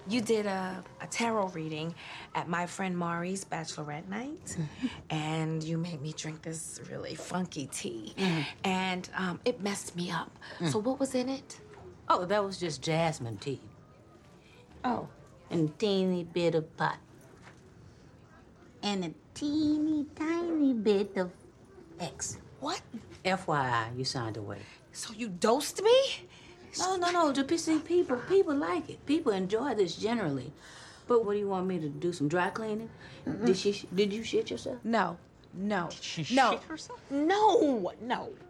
You did a tarot reading at my friend Mari's bachelorette night, and you made me drink this really funky tea, and it messed me up. So what was in it? Oh, that was just jasmine tea. Oh. And a teeny bit of pot. And a teeny tiny bit of X. What? FYI, you signed away. So you dosed me? No. To see people like it. People enjoy this generally. But what do you want me to do? Some dry cleaning? Did you shit yourself? No. Did she shit herself? No.